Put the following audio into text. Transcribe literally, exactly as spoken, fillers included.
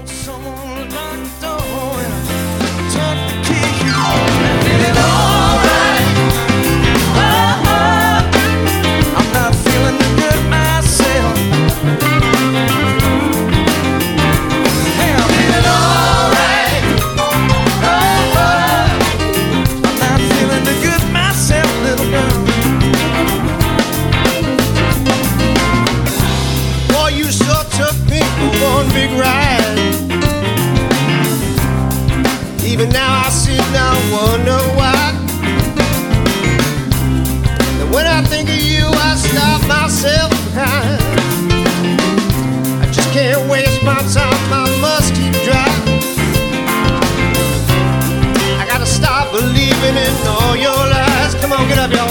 someone locked the door and I turned the key. And did it all right. Oh, oh. I'm not feeling too good myself. Hey, I did it all right. Oh, oh. I'm not feeling too good myself, little girl. Boy, you sure took me for one big ride. Even now I sit down and wonder why. And when I think of you, I stop myself behind. I just can't waste my time, I must keep driving. I gotta stop believing in all your lies. Come on, get up, y'all.